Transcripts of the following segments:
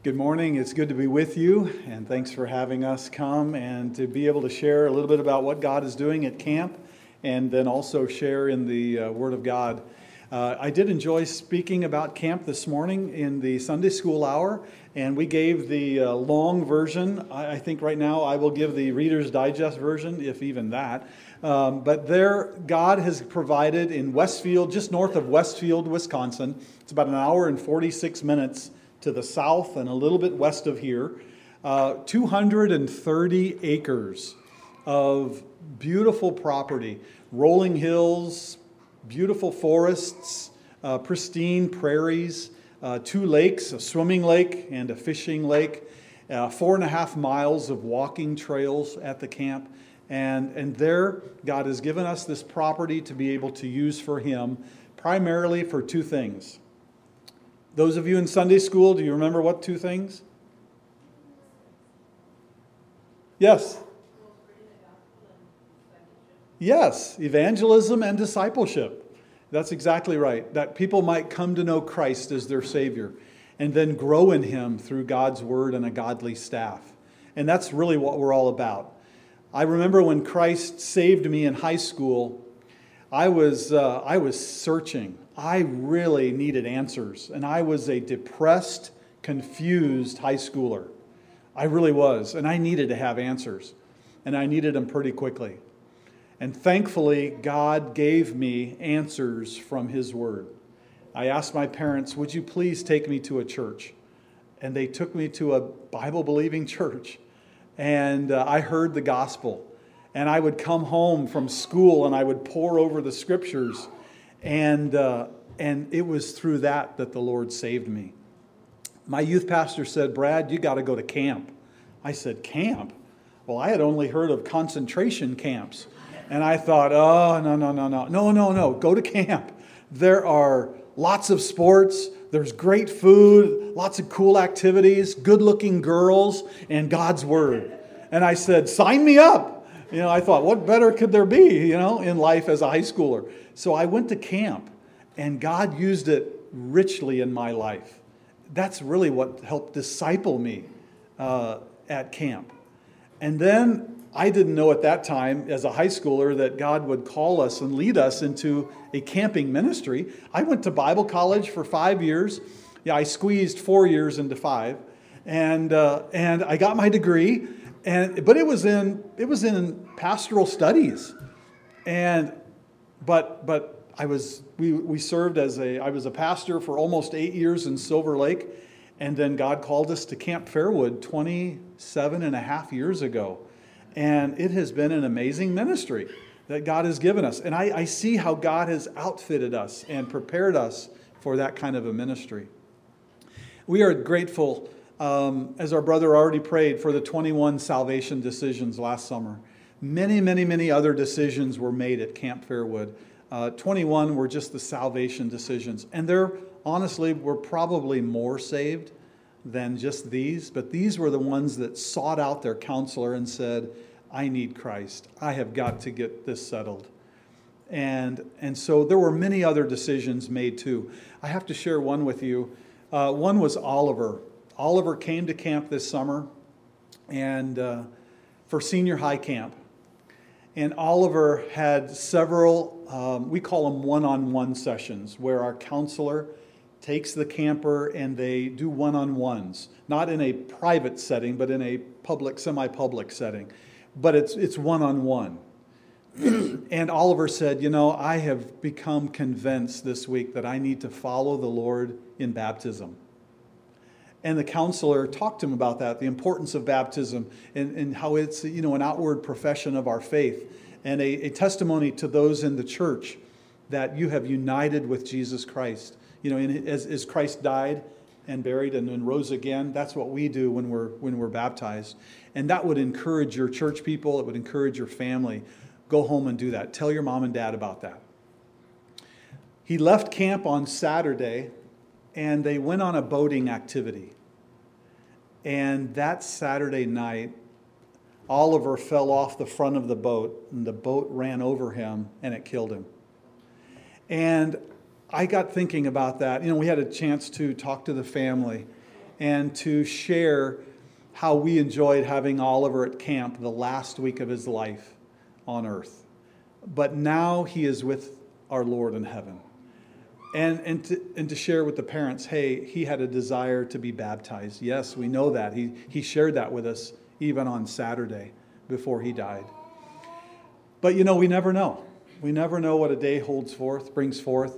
Good morning. It's good to be with you, and thanks for having us come and to be able to share a little bit about what God is doing at camp, and then also share in the Word of God. I did enjoy speaking about camp this morning in the Sunday school hour, and we gave the long version. I think right now I will give the Reader's Digest version, if even that. But there, God has provided in Westfield, just north of Westfield, Wisconsin. It's about an hour and 46 minutes to the south and a little bit west of here, 230 acres of beautiful property, rolling hills, beautiful forests, pristine prairies, 2 lakes, a swimming lake and a fishing lake, 4.5 miles of walking trails at the camp. And there, God has given us this property to be able to use for Him, primarily for 2 things. Those of you in Sunday school, do you remember what 2 things? Yes. Yes, evangelism and discipleship. That's exactly right. That people might come to know Christ as their Savior and then grow in Him through God's Word and a godly staff. And that's really what we're all about. I remember when Christ saved me in high school, I was searching. I really needed answers, and I was a depressed, confused high schooler. I really was, and I needed to have answers, and I needed them pretty quickly. And thankfully, God gave me answers from His Word. I asked my parents, would you please take me to a church? And they took me to a Bible-believing church, and I heard the gospel. And I would come home from school, and I would pore over the Scriptures, and it was through that the Lord saved me. My youth pastor said, Brad, you got to go to camp. I said, camp? Well, I had only heard of concentration camps. And I thought, oh, no, go to camp. There are lots of sports, there's great food, lots of cool activities, good-looking girls, and God's Word. And I said, sign me up. I thought, what better could there be, in life as a high schooler? So I went to camp, and God used it richly in my life. That's really what helped disciple me at camp. And then I didn't know at that time, as a high schooler, that God would call us and lead us into a camping ministry. I went to Bible college for 5 years. Yeah, I squeezed 4 years into 5, and I got my degree. But it was in pastoral studies, but we served I was a pastor for almost 8 years in Silver Lake, and then God called us to Camp Fairwood 27 and a half years ago, and it has been an amazing ministry that God has given us, and I see how God has outfitted us and prepared us for that kind of a ministry. We are grateful. As our brother already prayed, for the 21 salvation decisions last summer. Many other decisions were made at Camp Fairwood. 21 were just the salvation decisions. And there, honestly, were probably more saved than just these. But these were the ones that sought out their counselor and said, I need Christ. I have got to get this settled. And so there were many other decisions made too. I have to share one with you. One was Oliver. Oliver came to camp this summer and for senior high camp. And Oliver had several, we call them one-on-one sessions, where our counselor takes the camper and they do one-on-ones. Not in a private setting, but in a public, semi-public setting. But it's one-on-one. And Oliver said, I have become convinced this week that I need to follow the Lord in baptism. And the counselor talked to him about that, the importance of baptism, and how it's an outward profession of our faith, and a testimony to those in the church that you have united with Jesus Christ. As Christ died and buried and then rose again, that's what we do when we're baptized. And that would encourage your church people. It would encourage your family. Go home and do that. Tell your mom and dad about that. He left camp on Saturday, and they went on a boating activity. And that Saturday night, Oliver fell off the front of the boat, and the boat ran over him, and it killed him. And I got thinking about that. We had a chance to talk to the family, and to share how we enjoyed having Oliver at camp the last week of his life on earth. But now he is with our Lord in heaven. And to share with the parents, hey, he had a desire to be baptized. Yes, we know that. He shared that with us even on Saturday before he died. But we never know. We never know what a day brings forth.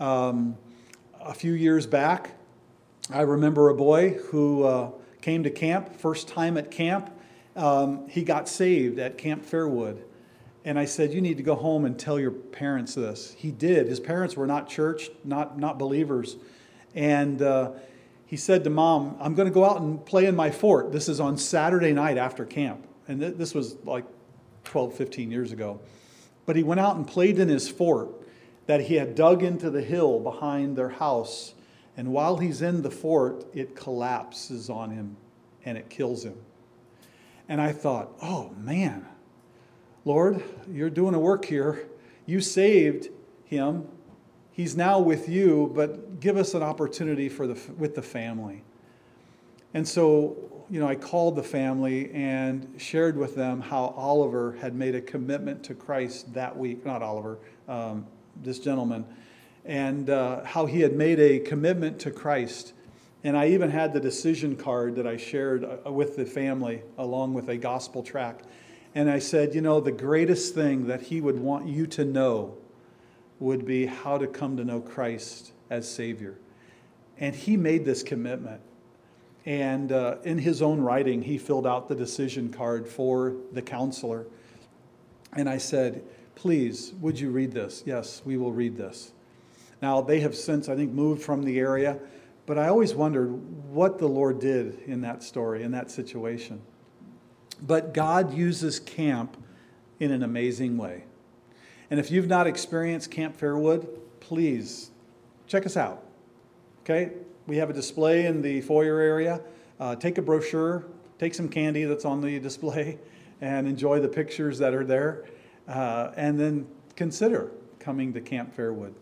A few years back, I remember a boy who came to camp, first time at camp. He got saved at Camp Fairwood. And I said, you need to go home and tell your parents this. He did. His parents were not church, not believers. And he said to Mom, I'm going to go out and play in my fort. This is on Saturday night after camp. And this was like 12, 15 years ago. But he went out and played in his fort that he had dug into the hill behind their house. And while he's in the fort, it collapses on him and it kills him. And I thought, oh man, Lord, you're doing a work here. You saved him. He's now with you, but give us an opportunity with the family. And so, I called the family and shared with them how Oliver had made a commitment to Christ that week. Not Oliver, this gentleman. And how he had made a commitment to Christ. And I even had the decision card that I shared with the family along with a gospel tract. And I said, the greatest thing that he would want you to know would be how to come to know Christ as Savior. And he made this commitment. And in his own writing, he filled out the decision card for the counselor. And I said, please, would you read this? Yes, we will read this. Now, they have since, I think, moved from the area. But I always wondered what the Lord did in that story, in that situation. But God uses camp in an amazing way. And if you've not experienced Camp Fairwood, please check us out. Okay? We have a display in the foyer area. Take a brochure, take some candy that's on the display, and enjoy the pictures that are there. And then consider coming to Camp Fairwood.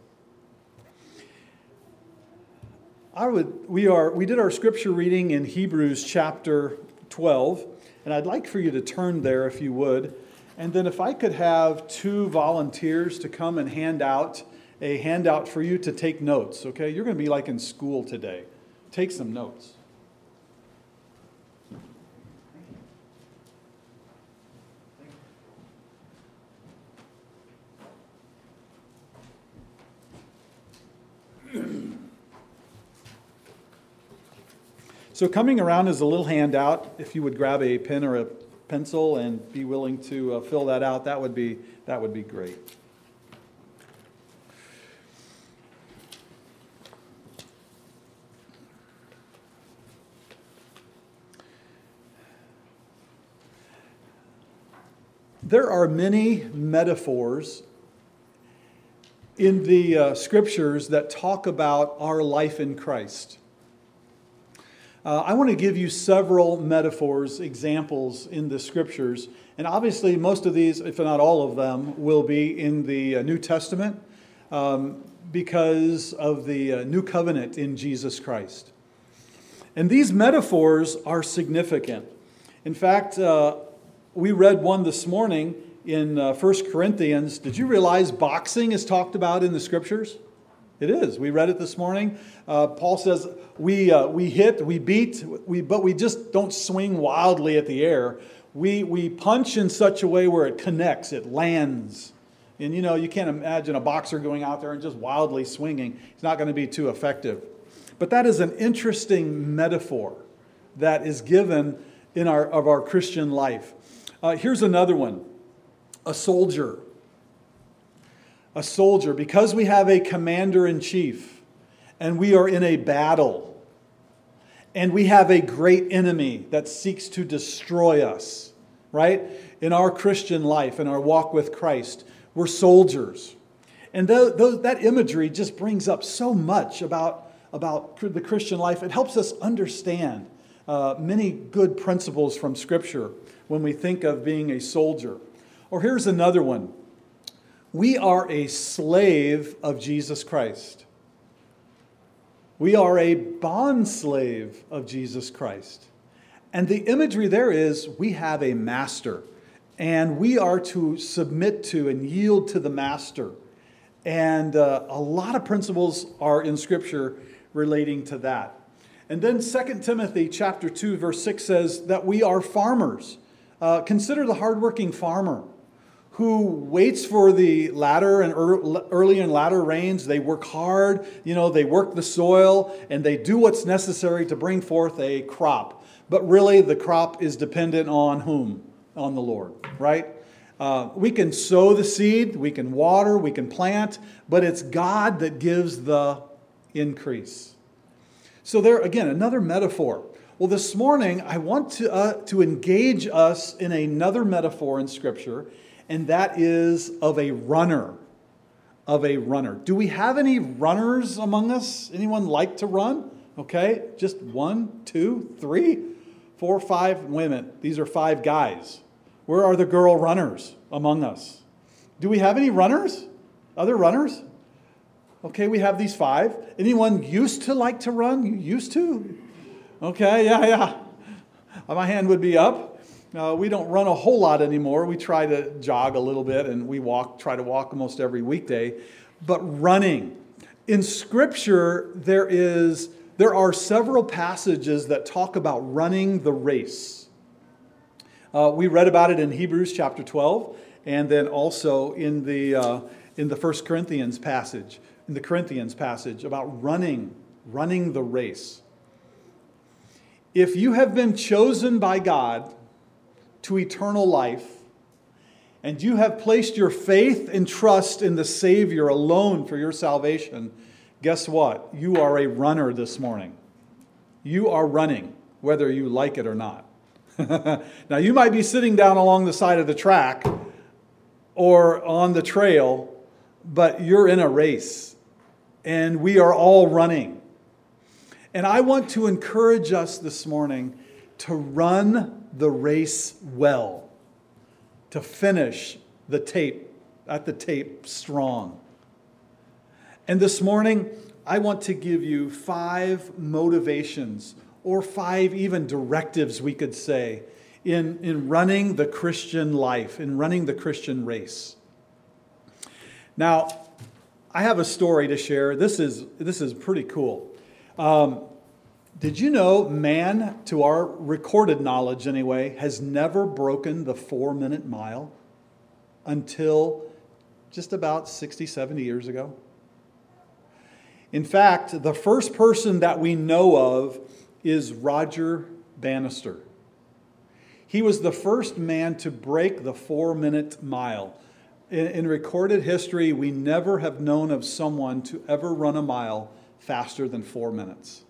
We did our scripture reading in Hebrews chapter 12. And I'd like for you to turn there if you would. And then if I could have 2 volunteers to come and hand out a handout for you to take notes, okay? You're going to be like in school today. Take some notes. So coming around is a little handout. If you would grab a pen or a pencil and be willing to fill that out, that would be great. There are many metaphors in the scriptures that talk about our life in Christ. I want to give you several metaphors, examples in the scriptures. And obviously most of these, if not all of them, will be in the New Testament because of the new covenant in Jesus Christ. And these metaphors are significant. In fact, we read one this morning in 1 Corinthians. Did you realize boxing is talked about in the scriptures? It is. We read it this morning. Paul says we hit, we beat, but we just don't swing wildly at the air. We punch in such a way where it connects, it lands. And you can't imagine a boxer going out there and just wildly swinging. It's not going to be too effective. But that is an interesting metaphor that is given in our Christian life. Here's another one. A soldier. A soldier, because we have a commander-in-chief and we are in a battle and we have a great enemy that seeks to destroy us, right? In our Christian life, in our walk with Christ, we're soldiers. And that imagery just brings up so much about the Christian life. It helps us understand many good principles from Scripture when we think of being a soldier. Or here's another one. We are a slave of Jesus Christ. We are a bondslave of Jesus Christ. And the imagery there is we have a master, and we are to submit to and yield to the master. And a lot of principles are in Scripture relating to that. And then 2 Timothy chapter 2, verse 6 says that we are farmers. Consider the hardworking farmer who waits for the latter and early and latter rains. They work hard, they work the soil, and they do what's necessary to bring forth a crop. But really, the crop is dependent on whom? On the Lord, right? We can sow the seed, we can water, we can plant, but it's God that gives the increase. So there, again, another metaphor. Well, this morning, I want to engage us in another metaphor in Scripture, and that is of a runner. Of a runner. Do we have any runners among us? Anyone like to run? Okay, just 1, 2, 3, 4, 5 women. These are 5 guys. Where are the girl runners among us? Do we have any runners? Other runners? Okay, we have these 5. Anyone used to like to run? You used to? Okay, yeah. My hand would be up. We don't run a whole lot anymore. We try to jog a little bit, and we try to walk almost every weekday. But running. In Scripture, there are several passages that talk about running the race. We read about it in Hebrews chapter 12, and then also in the 1 Corinthians passage, about running the race. If you have been chosen by God to eternal life, and you have placed your faith and trust in the Savior alone for your salvation, guess what? You are a runner this morning. You are running, whether you like it or not. Now, you might be sitting down along the side of the track or on the trail, but you're in a race, and we are all running. And I want to encourage us this morning to run the race well, to finish at the tape strong. And this morning, I want to give you 5 motivations, or 5 even directives, we could say, in running the Christian life, in running the Christian race. Now, I have a story to share. This is pretty cool. Did you know man, to our recorded knowledge anyway, has never broken the 4-minute mile until just about 60, 70 years ago? In fact, the first person that we know of is Roger Bannister. He was the first man to break the 4-minute mile. In recorded history, we never have known of someone to ever run a mile faster than 4 minutes.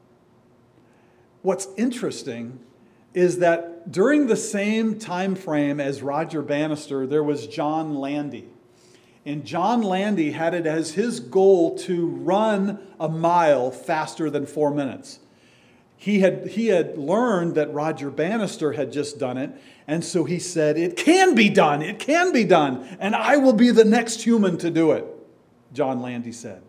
What's interesting is that during the same time frame as Roger Bannister, there was John Landy. And John Landy had it as his goal to run a mile faster than 4 minutes. He had learned that Roger Bannister had just done it, and so he said, it can be done, and I will be the next human to do it, John Landy said.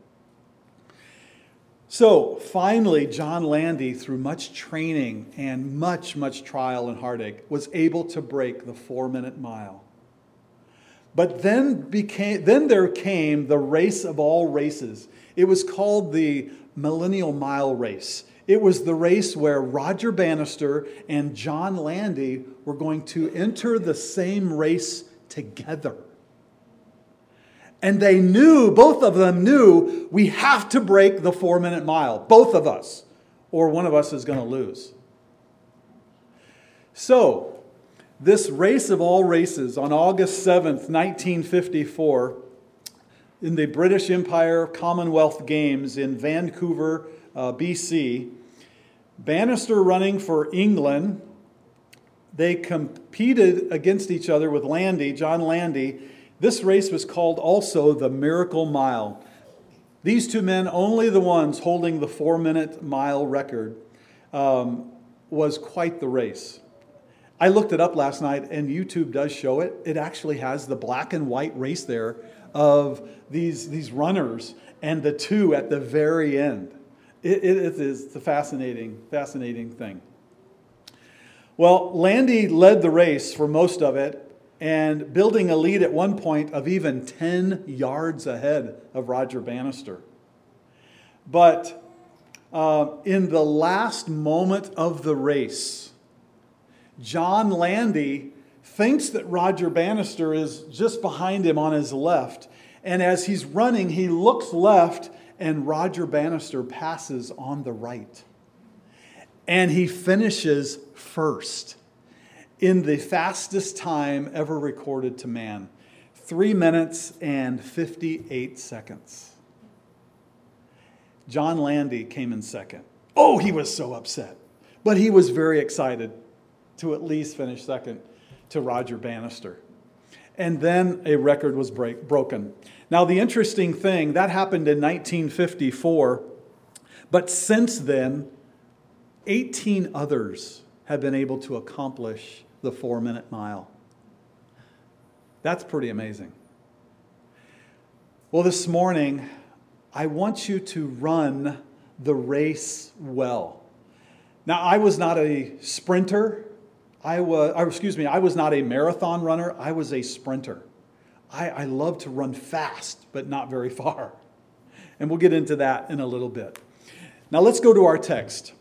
So finally, John Landy, through much training and much trial and heartache, was able to break the 4-minute mile. But then there came the race of all races. It was called the Millennial Mile Race. It was the race where Roger Bannister and John Landy were going to enter the same race together. And they knew, both of them knew, we have to break the 4-minute mile, both of us, or one of us is going to lose. So, this race of all races on August 7th, 1954, in the British Empire Commonwealth Games in Vancouver, BC, Bannister running for England, they competed against each other with Landy, John Landy. This race was called also the Miracle Mile. These two men, only the ones holding the 4-minute mile record, was quite the race. I looked it up last night, and YouTube does show it. It actually has the black and white race there of these runners and the two at the very end. It is a fascinating thing. Well, Landy led the race for most of it, and building a lead at one point of even 10 yards ahead of Roger Bannister. But in the last moment of the race, John Landy thinks that Roger Bannister is just behind him on his left. And as he's running, he looks left, and Roger Bannister passes on the right. And he finishes first in the fastest time ever recorded to man. 3 minutes and 58 seconds. John Landy came in second. Oh, he was so upset. But he was very excited to at least finish second to Roger Bannister. And then a record was broken. Now, the interesting thing, that happened in 1954. But since then, 18 others have been able to accomplish the 4-minute mile. That's pretty amazing. Well, this morning, I want you to run the race well. Now, I was not a sprinter. I was not a marathon runner. I was a sprinter. I love to run fast, but not very far. And we'll get into that in a little bit. Now, let's go to our text.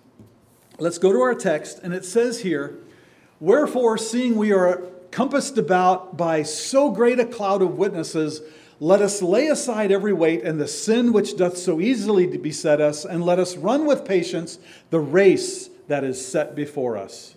And it says here, "Wherefore, seeing we are compassed about by so great a cloud of witnesses, let us lay aside every weight and the sin which doth so easily beset us, and let us run with patience the race that is set before us."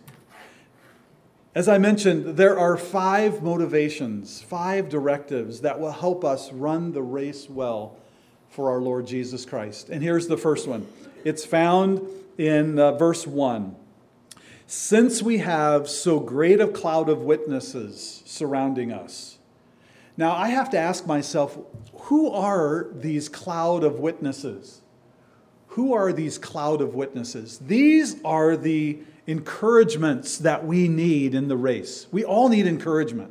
As I mentioned, there are 5 motivations, 5 directives that will help us run the race well for our Lord Jesus Christ. And here's the first one. It's found in verse 1. "Since we have so great a cloud of witnesses surrounding us." Now, I have to ask myself, who are these cloud of witnesses? Who are these cloud of witnesses? These are the encouragements that we need in the race. We all need encouragement.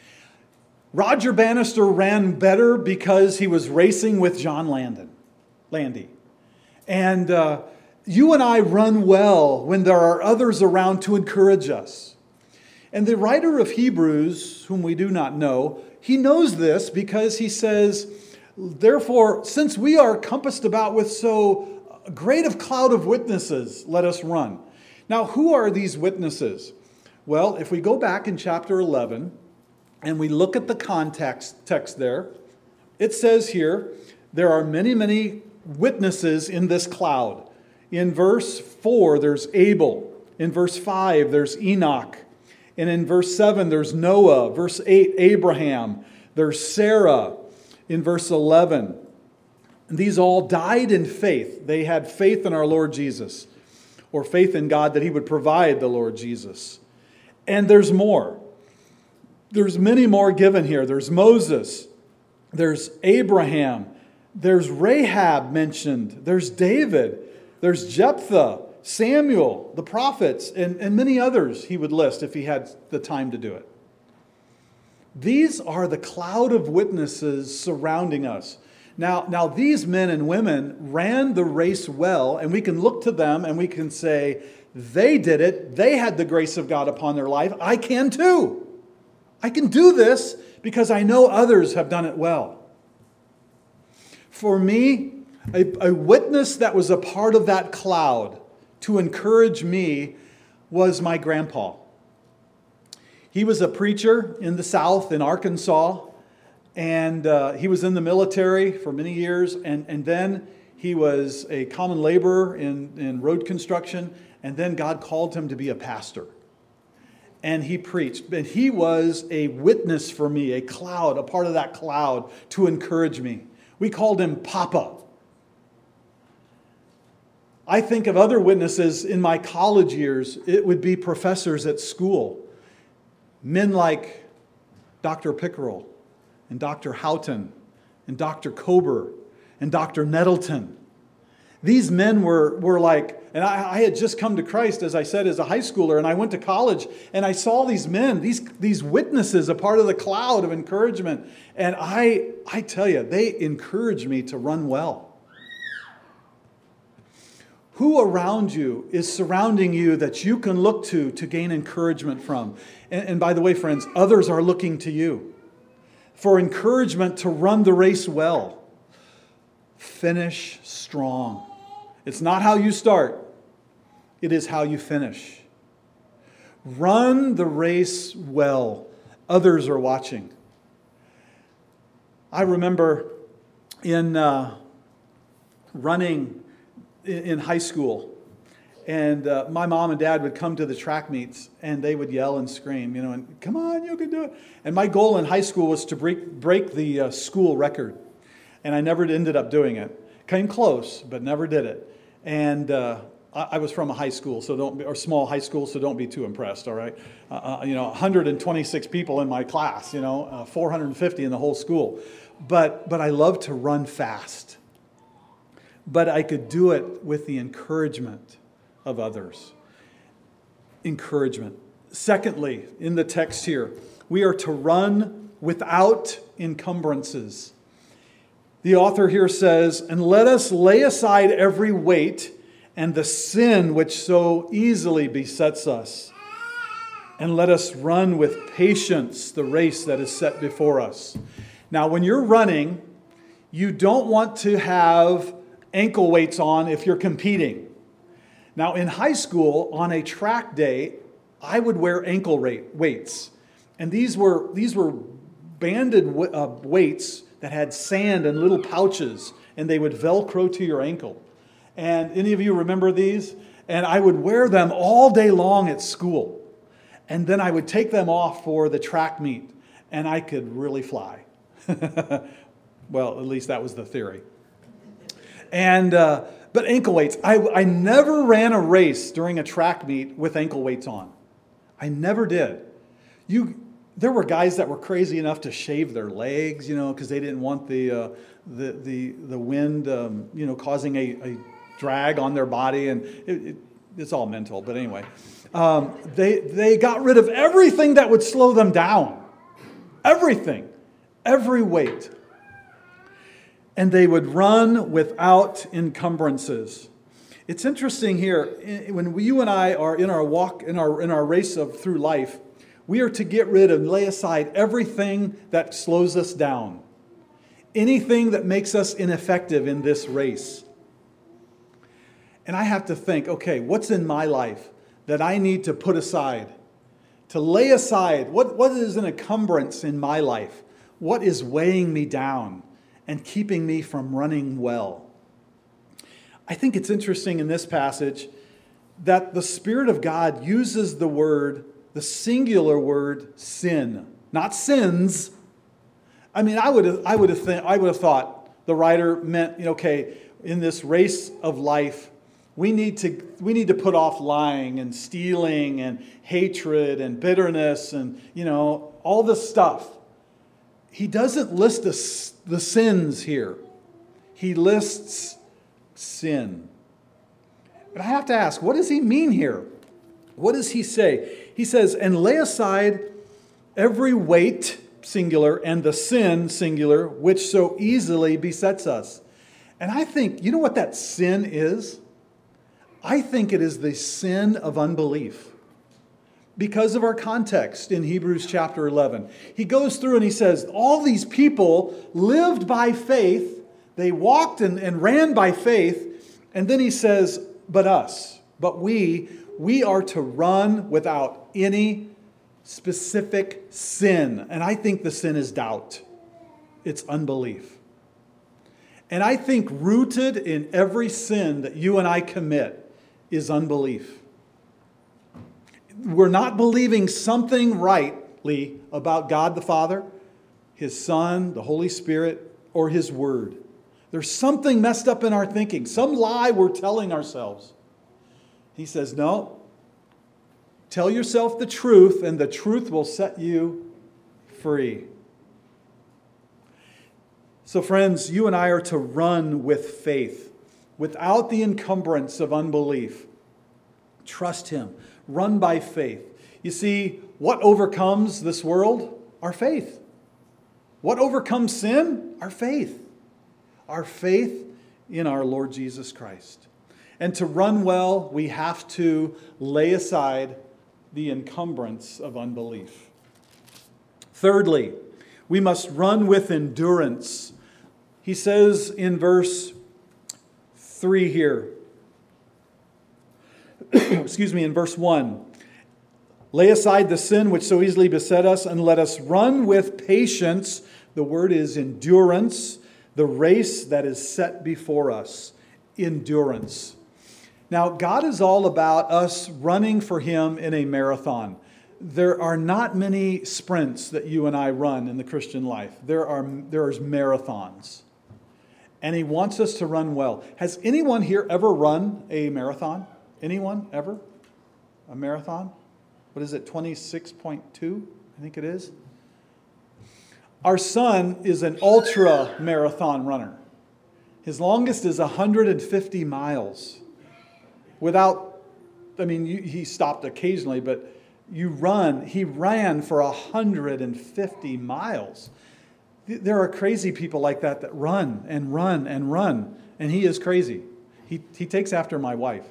Roger Bannister ran better because he was racing with John Landy. And you and I run well when there are others around to encourage us. And the writer of Hebrews, whom we do not know, he knows this because he says, "Therefore, since we are compassed about with so great a cloud of witnesses, let us run." Now, who are these witnesses? Well, if we go back in chapter 11 and we look at the text there, it says here, there are many, many witnesses in this cloud. In verse 4, there's Abel. In verse 5, there's Enoch. And in verse 7, there's Noah. Verse 8, Abraham. There's Sarah. In verse 11, and these all died in faith. They had faith in our Lord Jesus, or faith in God that He would provide the Lord Jesus. And there's more. There's many more given here. There's Moses. There's Abraham. There's Rahab mentioned. There's David. There's Jephthah, Samuel, the prophets, and many others he would list if he had the time to do it. These are the cloud of witnesses surrounding us. Now these men and women ran the race well, and we can look to them and we can say, they did it. They had the grace of God upon their life. I can too. I can do this because I know others have done it well. For me, a witness that was a part of that cloud to encourage me was my grandpa. He was a preacher in the South, in Arkansas, and he was in the military for many years, and then he was a common laborer in road construction, and then God called him to be a pastor. And he preached, and he was a witness for me, a cloud, a part of that cloud to encourage me. We called him Papa. I think of other witnesses in my college years. It would be professors at school. Men like Dr. Pickerel and Dr. Houghton and Dr. Kober and Dr. Nettleton. These men were like, and I had just come to Christ, as I said, as a high schooler, and I went to college, and I saw these men, these witnesses, a part of the cloud of encouragement. And I tell you, they encouraged me to run well. Who around you is surrounding you that you can look to gain encouragement from? And by the way, friends, others are looking to you for encouragement to run the race well. Finish strong. It's not how you start. It is how you finish. Run the race well. Others are watching. I remember in running in high school, and my mom and dad would come to the track meets, and they would yell and scream, and come on, you can do it. And my goal in high school was to break the school record, and I never ended up doing it. Came close, but never did it. And I was from a high school, small high school, so don't be too impressed, all right? 126 people in my class, 450 in the whole school. But I love to run fast. But I could do it with the encouragement of others. Encouragement. Secondly, in the text here, we are to run without encumbrances. The author here says, "And let us lay aside every weight and the sin which so easily besets us. And let us run with patience the race that is set before us." Now, when you're running, you don't want to have ankle weights on if you're competing. Now, in high school, on a track day, I would wear ankle weights. And these were banded weights that had sand and little pouches, and they would Velcro to your ankle. And any of you remember these? And I would wear them all day long at school. And then I would take them off for the track meet, and I could really fly. Well, at least that was the theory. And but ankle weights, I never ran a race during a track meet with ankle weights on. I never did. There were guys that were crazy enough to shave their legs, because they didn't want the wind, causing a drag on their body, and it's all mental. But anyway, they got rid of everything that would slow them down, everything, every weight, and they would run without encumbrances. It's interesting here when you and I are in our walk, in our race through life. We are to get rid and lay aside everything that slows us down. Anything that makes us ineffective in this race. And I have to think, okay, what's in my life that I need to put aside? To lay aside, what is an encumbrance in my life? What is weighing me down and keeping me from running well? I think it's interesting in this passage that the Spirit of God uses the singular word sin, not sins. I mean, I would have thought the writer meant, in this race of life, we need to put off lying and stealing and hatred and bitterness and all this stuff. He doesn't list the sins here. He lists sin. But I have to ask, what does he mean here? What does he say? He says, "And lay aside every weight," singular, "and the sin," singular, "which so easily besets us." And I think, you know what that sin is? I think it is the sin of unbelief. Because of our context in Hebrews chapter 11. He goes through and he says, all these people lived by faith. They walked and ran by faith. And then he says, but we are to run without any specific sin. And I think the sin is doubt. It's unbelief. And I think rooted in every sin that you and I commit is unbelief. We're not believing something rightly about God the Father, His Son, the Holy Spirit, or His Word. There's something messed up in our thinking, some lie we're telling ourselves. He says, no, tell yourself the truth, and the truth will set you free. So friends, you and I are to run with faith, without the encumbrance of unbelief. Trust Him. Run by faith. You see, what overcomes this world? Our faith. What overcomes sin? Our faith. Our faith in our Lord Jesus Christ. And to run well, we have to lay aside the encumbrance of unbelief. Thirdly, we must run with endurance. He says in verse 3 here, in verse 1, lay aside the sin which so easily beset us, and let us run with patience. The word is endurance, the race that is set before us. Endurance. Now, God is all about us running for Him in a marathon. There are not many sprints that you and I run in the Christian life. There are marathons. And He wants us to run well. Has anyone here ever run a marathon? Anyone ever? A marathon? What is it, 26.2? I think it is. Our son is an ultra marathon runner. His longest is 150 miles. He stopped occasionally, but he ran for 150 miles. There are crazy people like that run and run and run, and he is crazy. He takes after my wife.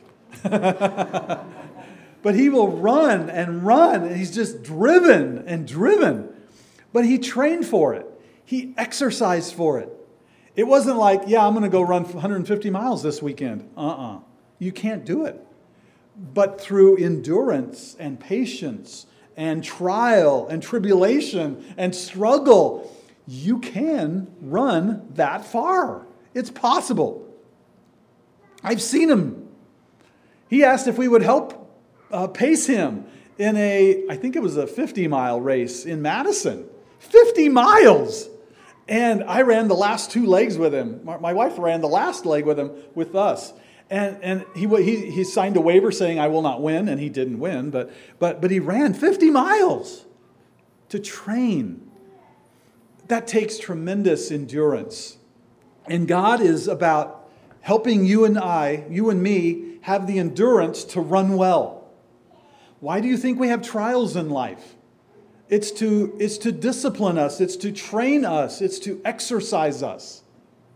But he will run and run, and he's just driven and driven. But he trained for it. He exercised for it. It wasn't like, I'm going to go run 150 miles this weekend. You can't do it. But through endurance and patience and trial and tribulation and struggle, you can run that far. It's possible. I've seen him. He asked if we would help pace him in I think it was a 50-mile race in Madison. 50 miles! And I ran the last 2 legs with him. My wife ran the last leg with us. And he signed a waiver saying, I will not win, and he didn't win, but he ran 50 miles to train. That takes tremendous endurance. And God is about helping you and me, have the endurance to run well. Why do you think we have trials in life? It's to discipline us. It's to train us. It's to exercise us.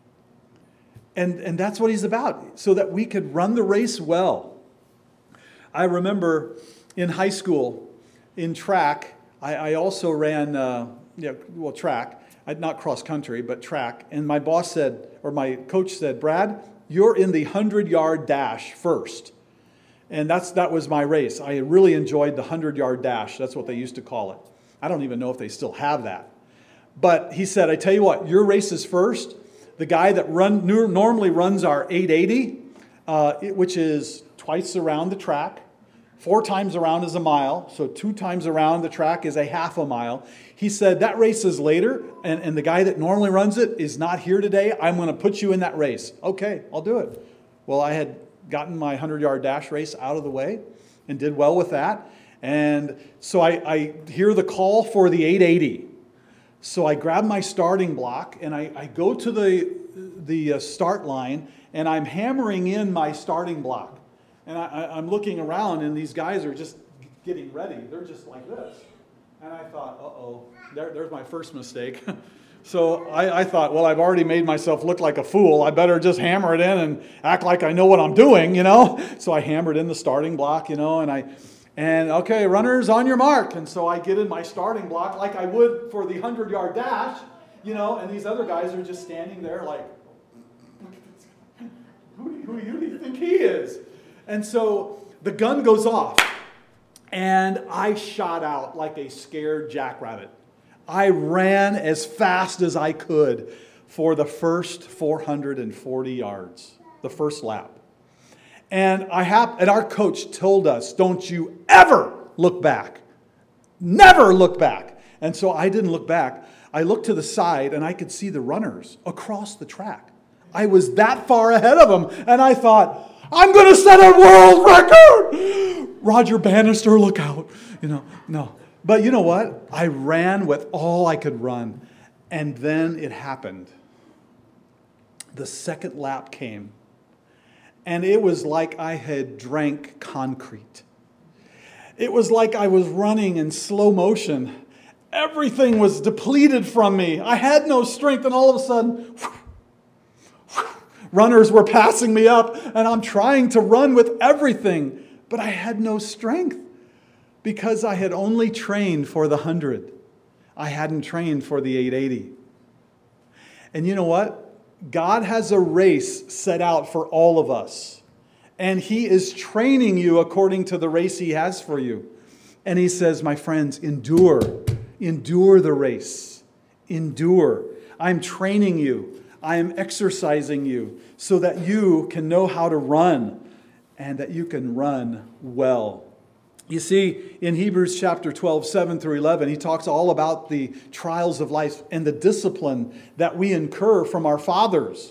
And that's what He's about, so that we could run the race well. I remember in high school, in track, I also ran, track, not cross country, but track. And my boss said, or my coach said, Brad, you're in the 100-yard dash first. And that was my race. I really enjoyed the 100-yard dash. That's what they used to call it. I don't even know if they still have that. But he said, I tell you what, your race is first. The guy that normally runs our 880, which is twice around the track, 4 times around is a mile, so 2 times around the track is a half a mile. He said, that race is later, and the guy that normally runs it is not here today. I'm going to put you in that race. Okay, I'll do it. Well, I had gotten my 100-yard dash race out of the way and did well with that. And so I hear the call for the 880. So I grab my starting block and I go to the start line, and I'm hammering in my starting block. And I'm looking around, and these guys are just getting ready. They're just like this. And I thought, there's my first mistake. So I thought, well, I've already made myself look like a fool. I better just hammer it in and act like I know what I'm doing, So I hammered in the starting block, and okay, runners on your mark. And so I get in my starting block like I would for the 100-yard dash, and these other guys are just standing there like, who do you think he is? And so the gun goes off, and I shot out like a scared jackrabbit. I ran as fast as I could for the first 440 yards, the first lap. And our coach told us, don't you ever look back. Never look back. And so I didn't look back. I looked to the side, and I could see the runners across the track. I was that far ahead of them, and I thought, I'm going to set a world record! Roger Bannister, look out. No. But you know what? I ran with all I could run. And then it happened. The second lap came. And it was like I had drank concrete. It was like I was running in slow motion. Everything was depleted from me. I had no strength. And all of a sudden, runners were passing me up, and I'm trying to run with everything, but I had no strength because I had only trained for the 100. I hadn't trained for the 880. And you know what? God has a race set out for all of us. And He is training you according to the race He has for you. And He says, my friends, endure. Endure the race. Endure. I'm training you. I am exercising you so that you can know how to run and that you can run well. You see, in Hebrews chapter 12, 7 through 11, he talks all about the trials of life and the discipline that we incur from our fathers.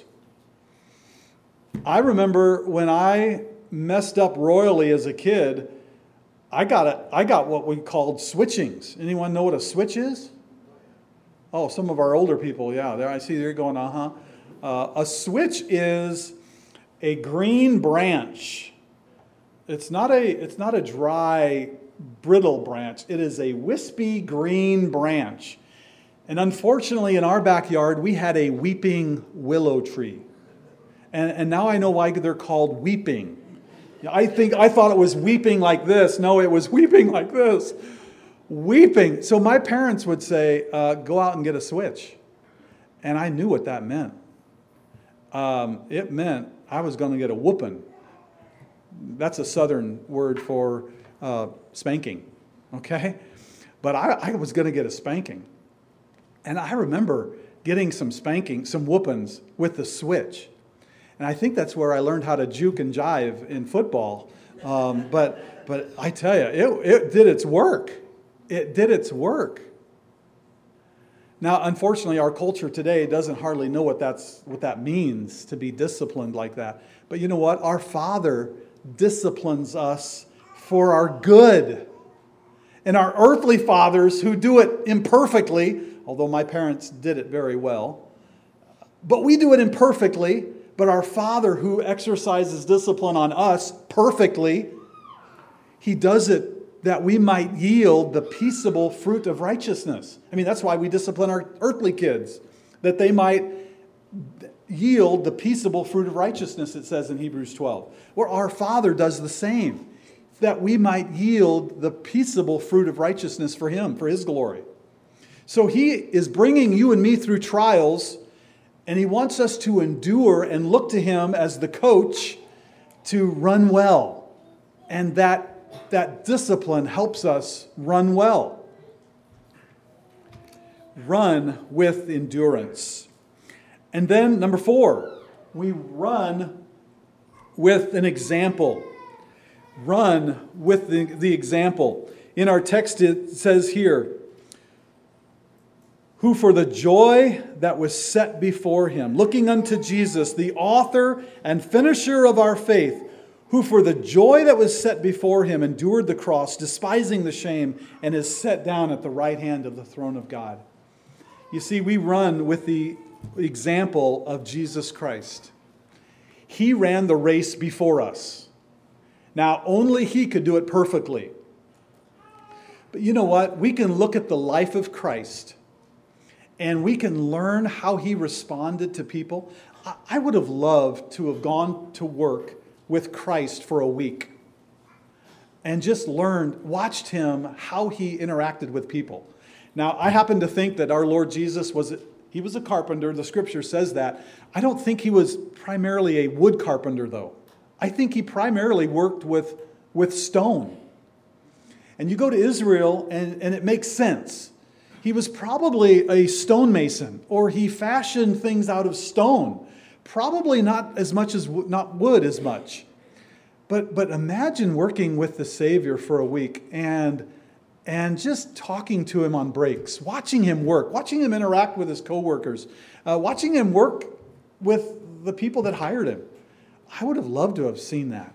I remember when I messed up royally as a kid, I got what we called switchings. Anyone know what a switch is? Oh, some of our older people, yeah. There I see they're going, a switch is a green branch. It's not a dry, brittle branch. It is a wispy green branch. And unfortunately, in our backyard, we had a weeping willow tree. And now I know why they're called weeping. I thought it was weeping like this. No, it was weeping like this. Weeping. So my parents would say, go out and get a switch. And I knew what that meant. It meant I was going to get a whooping. That's a southern word for spanking, okay? But I was going to get a spanking. And I remember getting some spanking, some whoopings with the switch. And I think that's where I learned how to juke and jive in football. But I tell you, it did its work. It did its work. Now, unfortunately, our culture today doesn't hardly know what that means to be disciplined like that. But you know what? Our Father disciplines us for our good. And our earthly fathers who do it imperfectly, although my parents did it very well, but we do it imperfectly, but our Father who exercises discipline on us perfectly, He does it that we might yield the peaceable fruit of righteousness. I mean, that's why we discipline our earthly kids, that they might yield the peaceable fruit of righteousness, it says in Hebrews 12. Where our Father does the same, that we might yield the peaceable fruit of righteousness for Him, for His glory. So He is bringing you and me through trials, and He wants us to endure and look to Him as the coach to run well. And that discipline helps us run well. Run with endurance. And then, number 4, we run with an example. Run with the example. In our text it says here, who for the joy that was set before Him, looking unto Jesus, the author and finisher of our faith, who for the joy that was set before Him endured the cross, despising the shame, and is set down at the right hand of the throne of God. You see, we run with the example of Jesus Christ. He ran the race before us. Now, only He could do it perfectly. But you know what? We can look at the life of Christ and we can learn how He responded to people. I would have loved to have gone to work with Christ for a week and just watched Him, how He interacted with people. Now, I happen to think that our Lord Jesus He was a carpenter. The Scripture says that. I don't think He was primarily a wood carpenter, though. I think He primarily worked with stone. And you go to Israel, and it makes sense. He was probably a stonemason, or he fashioned things out of stone. Probably not as much as not wood as much. But imagine working with the Savior for a week and just talking to Him on breaks, watching Him work, watching Him interact with His coworkers, watching Him work with the people that hired Him. I would have loved to have seen that.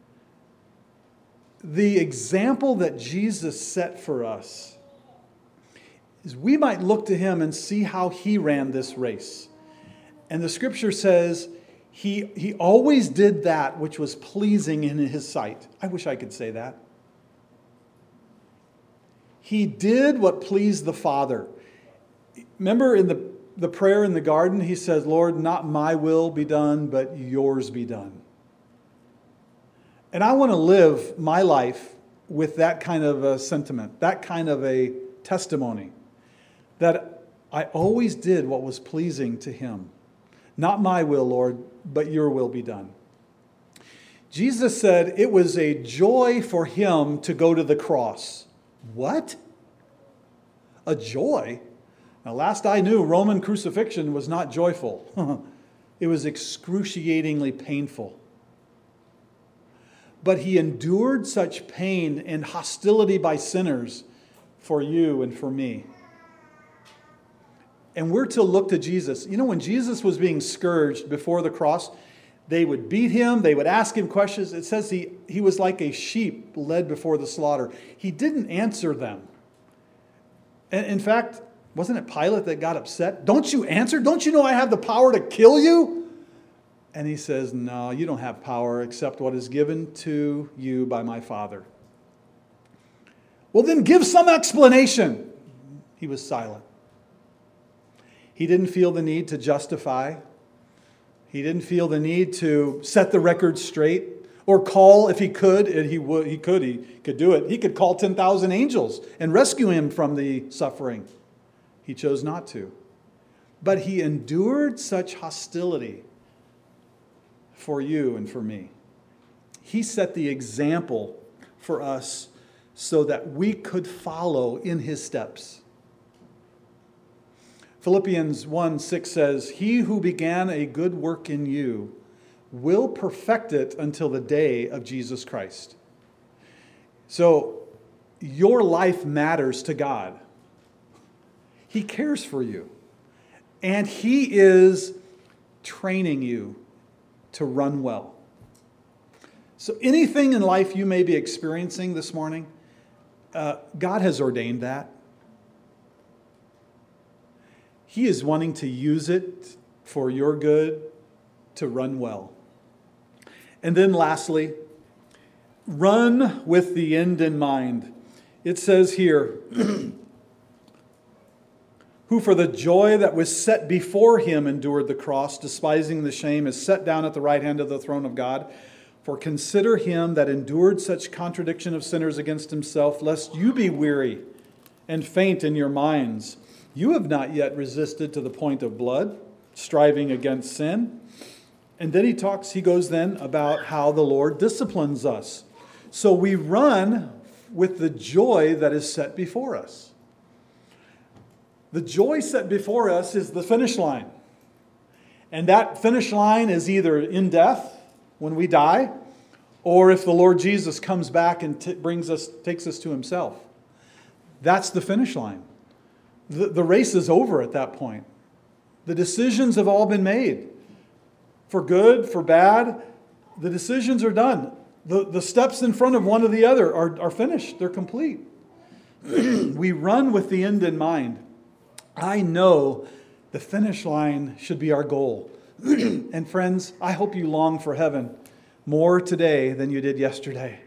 The example that Jesus set for us is we might look to Him and see how He ran this race. And the Scripture says he always did that which was pleasing in His sight. I wish I could say that. He did what pleased the Father. Remember in the prayer in the garden, he says, Lord, not my will be done, but yours be done. And I want to live my life with that kind of a sentiment, that kind of a testimony, that I always did what was pleasing to him. Not my will, Lord, but your will be done. Jesus said it was a joy for him to go to the cross. What? A joy? Now, last I knew, Roman crucifixion was not joyful. It was excruciatingly painful. But he endured such pain and hostility by sinners for you and for me. And we're to look to Jesus. You know, when Jesus was being scourged before the cross, they would beat him, they would ask him questions. It says he was like a sheep led before the slaughter. He didn't answer them. And in fact, wasn't it Pilate that got upset? Don't you answer? Don't you know I have the power to kill you? And he says, no, you don't have power except what is given to you by my Father. Well, then give some explanation. He was silent. He didn't feel the need to justify. He didn't feel the need to set the record straight or call, if he could, and he could do it. He could call 10,000 angels and rescue him from the suffering. He chose not to. But he endured such hostility for you and for me. He set the example for us so that we could follow in his steps. Philippians 1:6 says, he who began a good work in you will perfect it until the day of Jesus Christ. So your life matters to God. He cares for you. And he is training you to run well. So anything in life you may be experiencing this morning, God has ordained that. He is wanting to use it for your good to run well. And then lastly, run with the end in mind. It says here, who for the joy that was set before him endured the cross, despising the shame, is set down at the right hand of the throne of God. For consider him that endured such contradiction of sinners against himself, lest you be weary and faint in your minds. You have not yet resisted to the point of blood, striving against sin. And then he goes then about how the Lord disciplines us. So we run with the joy that is set before us. The joy set before us is the finish line. And that finish line is either in death, when we die, or if the Lord Jesus comes back and takes us to himself. That's the finish line. The race is over at that point. The decisions have all been made. For good, for bad, the decisions are done. The steps in front of one or the other are finished. They're complete. We run with the end in mind. I know the finish line should be our goal. And friends, I hope you long for heaven more today than you did yesterday.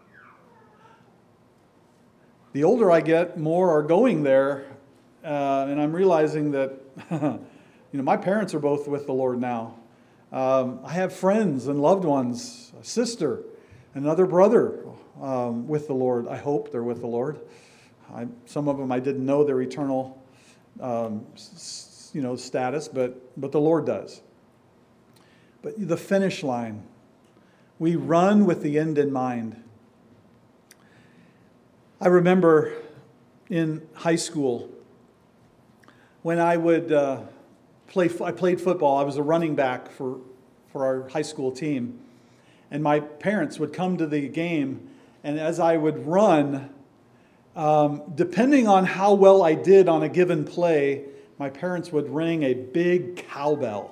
The older I get, more are going there. And I'm realizing that my parents are both with the Lord now. I have friends and loved ones, a sister, another brother with the Lord. I hope they're with the Lord. Some of them I didn't know their eternal status, but the Lord does. But the finish line, we run with the end in mind. I remember in high school when I would I played football. I was a running back for our high school team. And my parents would come to the game, and as I would run, depending on how well I did on a given play, my parents would ring a big cowbell.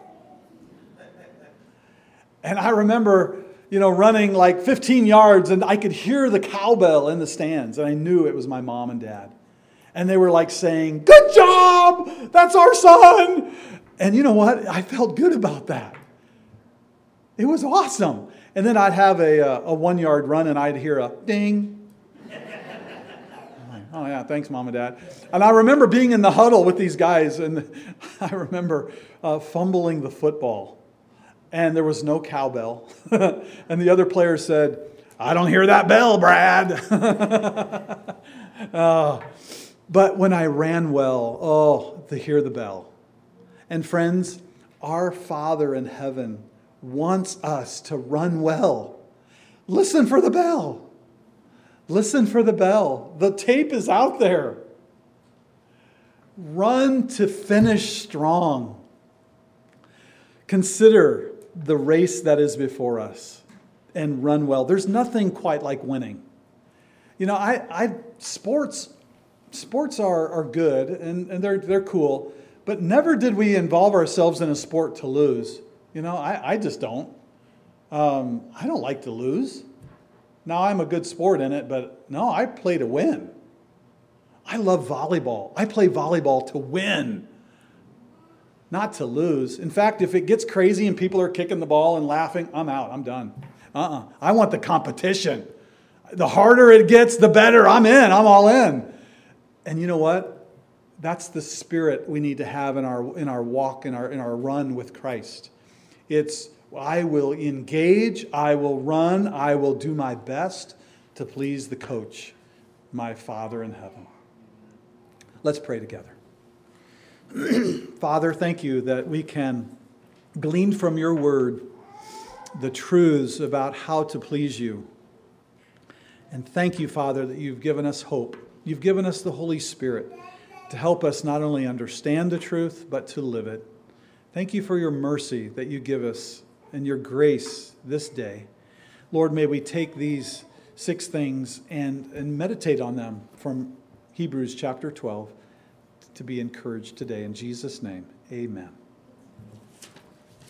And I remember, running like 15 yards, and I could hear the cowbell in the stands, and I knew it was my mom and dad. And they were like saying, "Good job! That's our son!" And you know what? I felt good about that. It was awesome. And then I'd have a 1 yard run, and I'd hear a ding. Oh, yeah, thanks, Mom and Dad. And I remember being in the huddle with these guys, and I remember fumbling the football. And there was no cowbell. And the other player said, I don't hear that bell, Brad. But when I ran well, to hear the bell. And friends, our Father in heaven wants us to run well. Listen for the bell. Listen for the bell. The tape is out there. Run to finish strong. Consider the race that is before us and run well. There's nothing quite like winning. You know, sports are good and they're cool, but never did we involve ourselves in a sport to lose. You know, I just don't. I don't like to lose. Now, I'm a good sport in it, but no, I play to win. I love volleyball. I play volleyball to win, not to lose. In fact, if it gets crazy and people are kicking the ball and laughing, I'm out. I'm done. I want the competition. The harder it gets, the better. I'm in. I'm all in. And you know what? That's the spirit we need to have in our walk, in our run with Christ. It's, I will engage, I will run, I will do my best to please the coach, my Father in heaven. Let's pray together. Father, thank you that we can glean from your word the truths about how to please you. And thank you, Father, that you've given us hope. You've given us the Holy Spirit to help us not only understand the truth, but to live it. Thank you for your mercy that you give us and your grace this day. Lord, may we take these 6 things and meditate on them from Hebrews chapter 12 to be encouraged today. In Jesus' name, amen.